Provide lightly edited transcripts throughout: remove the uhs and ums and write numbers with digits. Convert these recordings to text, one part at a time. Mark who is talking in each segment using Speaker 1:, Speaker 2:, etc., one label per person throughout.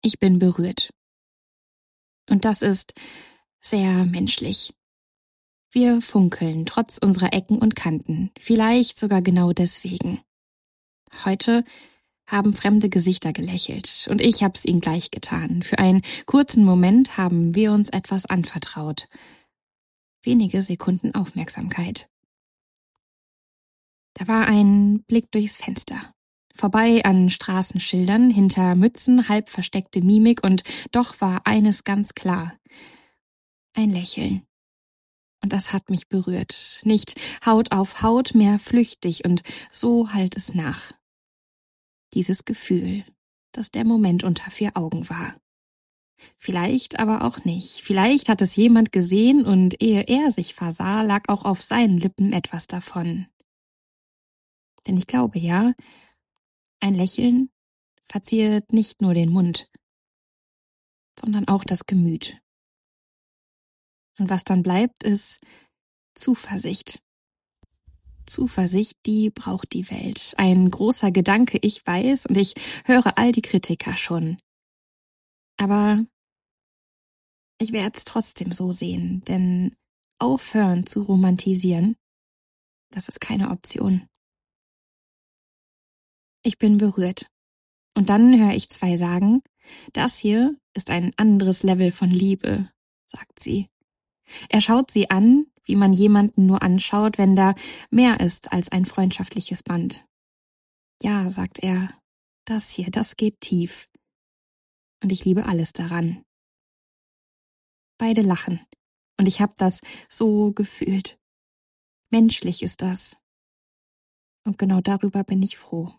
Speaker 1: Ich bin berührt. Und das ist sehr menschlich. Wir funkeln trotz unserer Ecken und Kanten, vielleicht sogar genau deswegen. Heute haben fremde Gesichter gelächelt und ich hab's ihnen gleich getan. Für einen kurzen Moment haben wir uns etwas anvertraut. Wenige Sekunden Aufmerksamkeit. Da war ein Blick durchs Fenster. Vorbei an Straßenschildern, hinter Mützen, halb versteckte Mimik und doch war eines ganz klar. Ein Lächeln. Und das hat mich berührt. Nicht Haut auf Haut, mehr flüchtig und so hallt es nach. Dieses Gefühl, dass der Moment unter 4 Augen war. Vielleicht aber auch nicht. Vielleicht hat es jemand gesehen und ehe er sich versah, lag auch auf seinen Lippen etwas davon. Denn ich glaube ja, ein Lächeln verziert nicht nur den Mund, sondern auch das Gemüt. Und was dann bleibt, ist Zuversicht. Zuversicht, die braucht die Welt. Ein großer Gedanke, ich weiß, und ich höre all die Kritiker schon. Aber ich werde es trotzdem so sehen, denn aufhören zu romantisieren, das ist keine Option. Ich bin berührt. Und dann höre ich 2 sagen, das hier ist ein anderes Level von Liebe, sagt sie. Er schaut sie an, wie man jemanden nur anschaut, wenn da mehr ist als ein freundschaftliches Band. Ja, sagt er, das hier, das geht tief. Und ich liebe alles daran. Beide lachen. Und ich habe das so gefühlt. Menschlich ist das. Und genau darüber bin ich froh.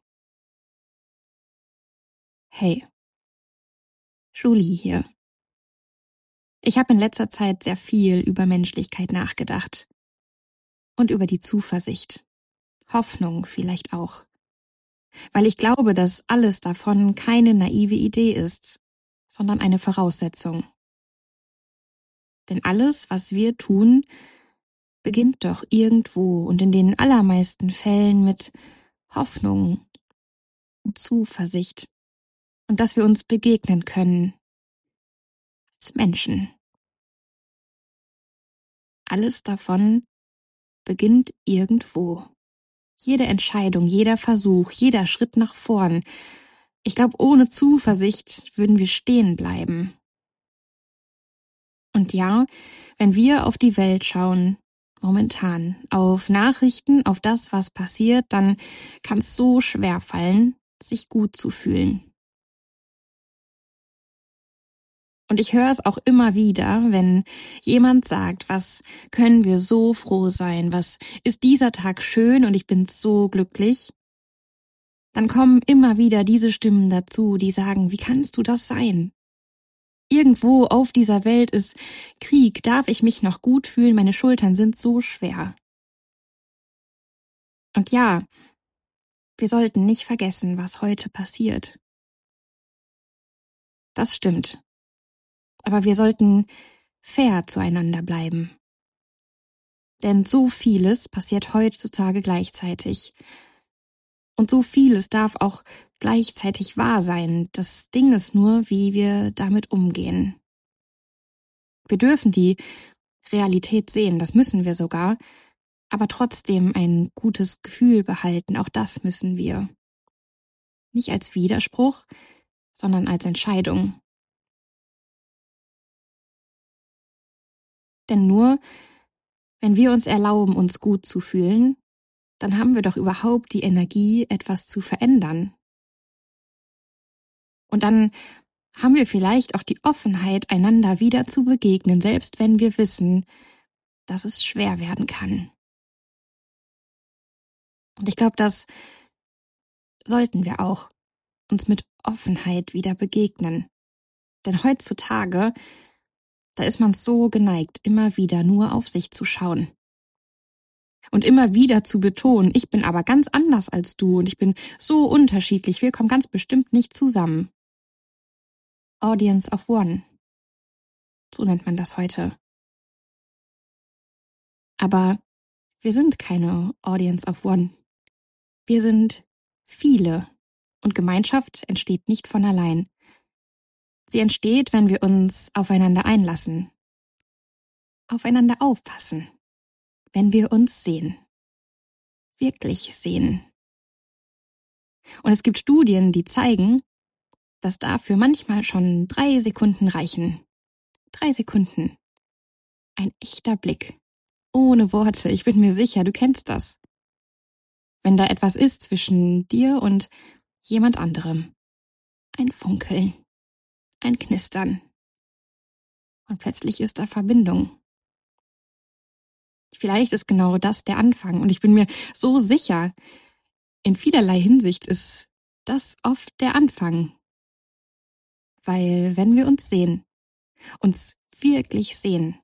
Speaker 1: Hey, Julie hier. Ich habe in letzter Zeit sehr viel über Menschlichkeit nachgedacht. Und über die Zuversicht. Hoffnung vielleicht auch. Weil ich glaube, dass alles davon keine naive Idee ist, sondern eine Voraussetzung. Denn alles, was wir tun, beginnt doch irgendwo und in den allermeisten Fällen mit Hoffnung und Zuversicht und dass wir uns begegnen können als Menschen. Alles davon beginnt irgendwo. Jede Entscheidung, jeder Versuch, jeder Schritt nach vorn. Ich glaube, ohne Zuversicht würden wir stehen bleiben. Und ja, wenn wir auf die Welt schauen, momentan, auf Nachrichten, auf das, was passiert, dann kann es so schwer fallen, sich gut zu fühlen. Und ich höre es auch immer wieder, wenn jemand sagt, was können wir so froh sein, was ist dieser Tag schön und ich bin so glücklich, dann kommen immer wieder diese Stimmen dazu, die sagen, wie kannst du das sein? Irgendwo auf dieser Welt ist Krieg, darf ich mich noch gut fühlen, meine Schultern sind so schwer. Und ja, wir sollten nicht vergessen, was heute passiert. Das stimmt. Aber wir sollten fair zueinander bleiben. Denn so vieles passiert heutzutage gleichzeitig. Und so vieles darf auch gleichzeitig wahr sein. Das Ding ist nur, wie wir damit umgehen. Wir dürfen die Realität sehen, das müssen wir sogar, aber trotzdem ein gutes Gefühl behalten, auch das müssen wir. Nicht als Widerspruch, sondern als Entscheidung. Denn nur, wenn wir uns erlauben, uns gut zu fühlen, dann haben wir doch überhaupt die Energie, etwas zu verändern. Und dann haben wir vielleicht auch die Offenheit, einander wieder zu begegnen, selbst wenn wir wissen, dass es schwer werden kann. Und ich glaube, das sollten wir auch, uns mit Offenheit wieder begegnen. Denn heutzutage, da ist man so geneigt, immer wieder nur auf sich zu schauen. Und immer wieder zu betonen, ich bin aber ganz anders als du und ich bin so unterschiedlich, wir kommen ganz bestimmt nicht zusammen. Audience of One. So nennt man das heute. Aber wir sind keine Audience of One. Wir sind viele. Und Gemeinschaft entsteht nicht von allein. Sie entsteht, wenn wir uns aufeinander einlassen, aufeinander aufpassen, wenn wir uns sehen, wirklich sehen. Und es gibt Studien, die zeigen, dass dafür manchmal schon 3 Sekunden reichen. 3 Sekunden. Ein echter Blick. Ohne Worte, ich bin mir sicher, du kennst das. Wenn da etwas ist zwischen dir und jemand anderem. Ein Funkeln. Ein Knistern. Und plötzlich ist da Verbindung. Vielleicht ist genau das der Anfang. Und ich bin mir so sicher, in vielerlei Hinsicht ist das oft der Anfang. Weil wenn wir uns sehen, uns wirklich sehen,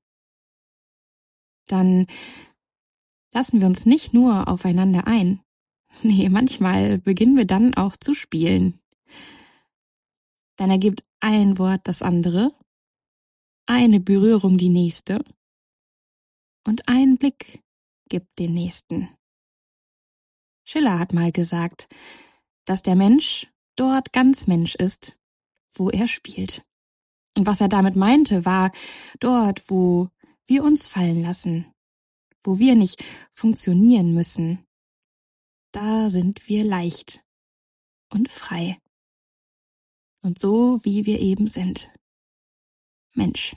Speaker 1: dann lassen wir uns nicht nur aufeinander ein. Nee, manchmal beginnen wir dann auch zu spielen. Dann ergibt ein Wort das andere, eine Berührung die nächste und ein Blick gibt den nächsten. Schiller hat mal gesagt, dass der Mensch dort ganz Mensch ist, wo er spielt. Und was er damit meinte, war dort, wo wir uns fallen lassen, wo wir nicht funktionieren müssen. Da sind wir leicht und frei. Und so, wie wir eben sind. Mensch.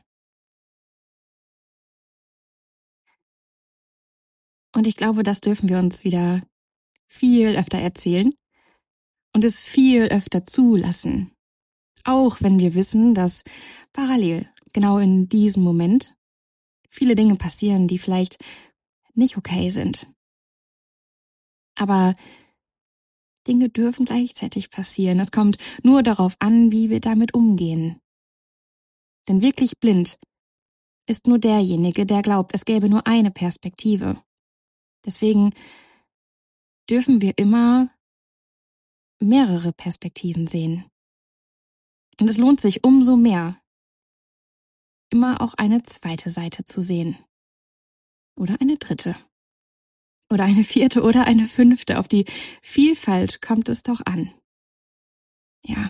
Speaker 1: Und ich glaube, das dürfen wir uns wieder viel öfter erzählen und es viel öfter zulassen. Auch wenn wir wissen, dass parallel, genau in diesem Moment, viele Dinge passieren, die vielleicht nicht okay sind. Aber Dinge dürfen gleichzeitig passieren. Es kommt nur darauf an, wie wir damit umgehen. Denn wirklich blind ist nur derjenige, der glaubt, es gäbe nur eine Perspektive. Deswegen dürfen wir immer mehrere Perspektiven sehen. Und es lohnt sich umso mehr, immer auch eine zweite Seite zu sehen. Oder eine dritte. Oder eine vierte oder eine fünfte. Auf die Vielfalt kommt es doch an. Ja.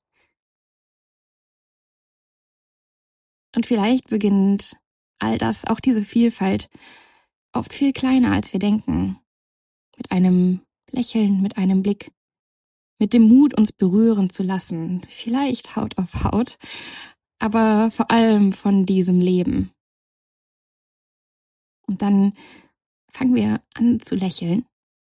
Speaker 1: Und vielleicht beginnt all das, auch diese Vielfalt, oft viel kleiner, als wir denken. Mit einem Lächeln, mit einem Blick. Mit dem Mut, uns berühren zu lassen. Vielleicht Haut auf Haut. Aber vor allem von diesem Leben. Und dann fangen wir an zu lächeln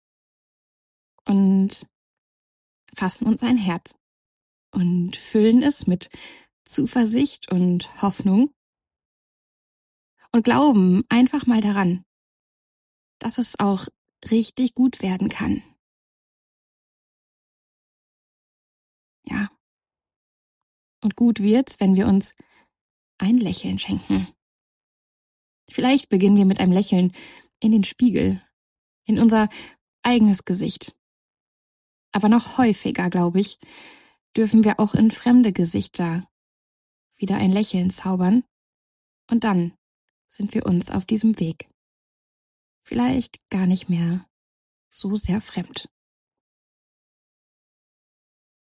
Speaker 1: und fassen uns ein Herz und füllen es mit Zuversicht und Hoffnung und glauben einfach mal daran, dass es auch richtig gut werden kann. Ja. Und gut wird's, wenn wir uns ein Lächeln schenken. Vielleicht beginnen wir mit einem Lächeln in den Spiegel, in unser eigenes Gesicht. Aber noch häufiger, glaube ich, dürfen wir auch in fremde Gesichter wieder ein Lächeln zaubern und dann sind wir uns auf diesem Weg vielleicht gar nicht mehr so sehr fremd.